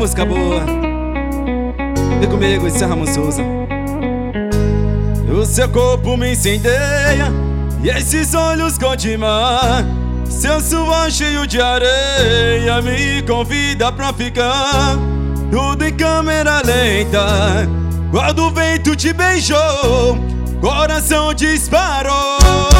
música boa. Vem comigo, esse é Ramon Souza. O seu corpo me incendeia e esses olhos cor de mar. Seu suor cheio de areia me convida pra ficar. Tudo em câmera lenta. Quando o vento te beijou, coração disparou.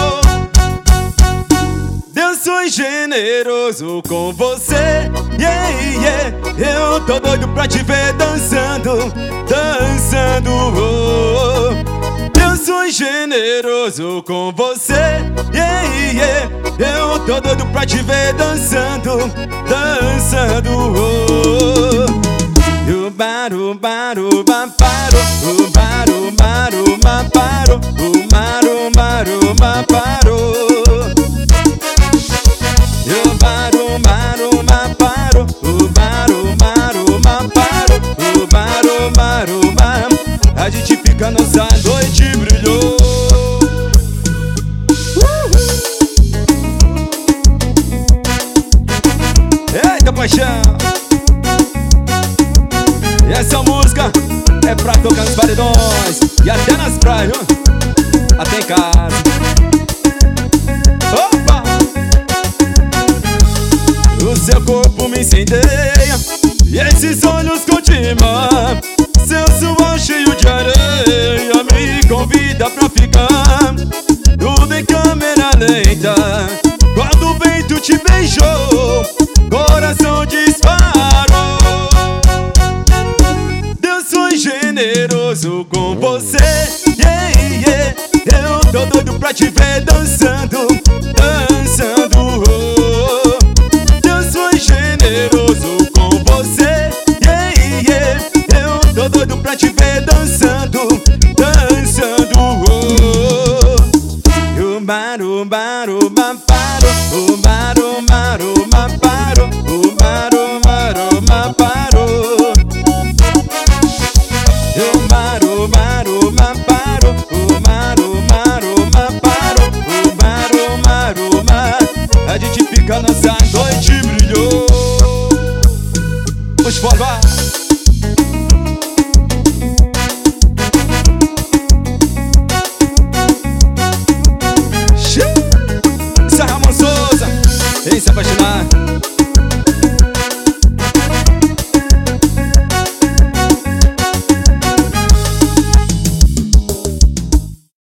Deus, sou generoso com você, yeah, yeah. Eu tô doido pra te ver dançando, dançando, oh. Deus, sou generoso com você, yeah, yeah. Eu tô doido pra te ver dançando, dançando, oh. O baru, baru, baparo, o baru, baru, baparo, o baru, baru, baparo. O baru, baru, baparo, o baru, baru, baparo, o baru, baru, baparo. A gente fica, nossa noite brilhou. Eita paixão! E essa música é pra tocar nos paredões e até nas praias, até em casa. Opa! O seu corpo me incendeia e esses olhos continuam. Seu suor cheio de areia me convida pra ficar. Tudo em câmera lenta. Quando o vento te beijou, coração disparou. Deus, sou generoso com você, yeah, yeah. Eu tô doido pra te ver dançando, dançando, oh. Deus, sou generoso com você, yeah, yeah. Eu tô doido pra te ver dançando, dançando, oh. E o baru, baru, baparo, o baru, baru, baparo, o baru, baru, baparo. O baru, baru, baparo.